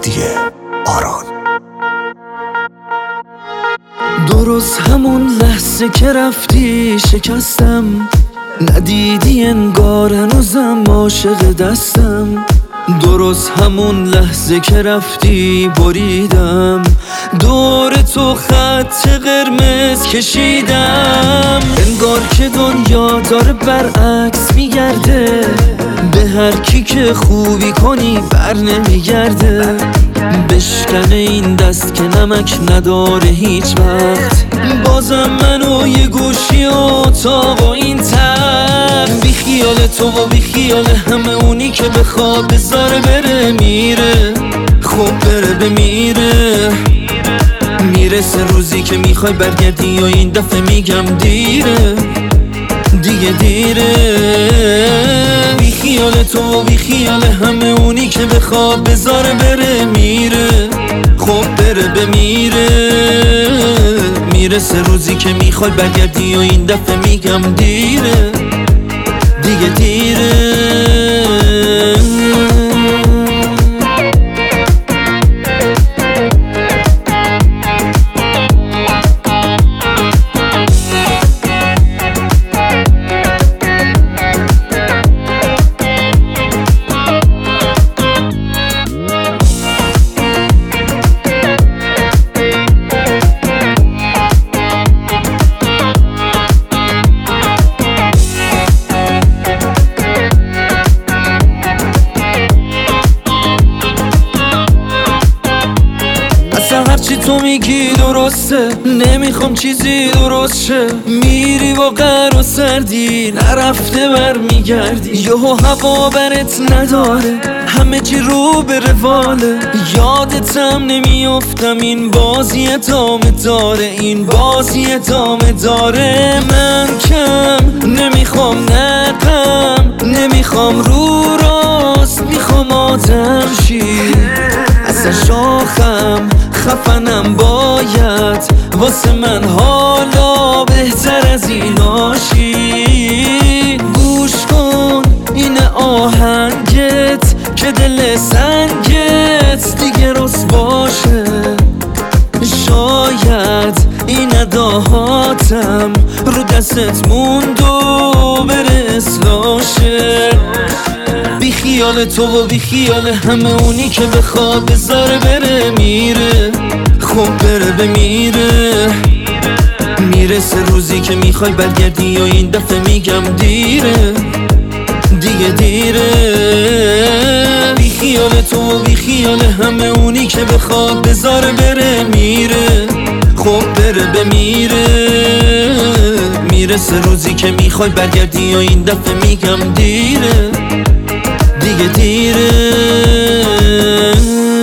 مهدی آران. درست همون لحظه که رفتی شکستم، ندیدی انگار هنوزم عاشق دستم. درست همون لحظه که رفتی بریدم، دور تو خط قرمز کشیدم. انگار که دنیا داره برعکس میگرده، به هر کی که خوبی کنی بر نمیگرده. بشکنه این دست که نمک نداره هیچ وقت، بازم منو یه گوشی اتاق و این تر. بی خیال تو و بی خیال همه اونی که بخواد بذاره بره میره، خب بره بمیره. میرسه روزی که میخوای برگردی و این دفعه میگم دیره، دیگه دیره. بی خیال تو و بی خیال همه اونی که بخواد بذاره بره میره، خب بره بمیره. میرسه روزی که میخوای برگردی و این دفعه میگم دیره، دیگه دیره. هرچی تو میگی درسته، نمیخوام چیزی درست شه. میری با قهر و سردی نرفته برمیگردی، یهو هوا برت نداره، همه چی رو به رواله. یادتم نمیافتم این بازی ادامه داره، این بازی ادامه داره. من کم نمیخوام نقم، نمیخوام رو راست، میخوام آدم شی. اصلا شاخم خفنم باید، واسه من حالا بهتر از این آشی. گوش کن این آهنگت که دل سنگت دیگه رس باشه. شاید این اداهاتم رو دستت موند و بره اصلاشه. بی خیال تو و بی خیال همه اونی که بخواد بذاره بره میره، خب بره بمیره. میرسه روزی که میخوای برگردی و این دفعه میگم دیره، دیگه دیره. بی خیال تو و بی خیال همه اونی که بخواد بذاره بره میره، خب بره بمیره. میرسه روزی که میخوای برگردی و این دفعه میگم دیره، دیگه دیره.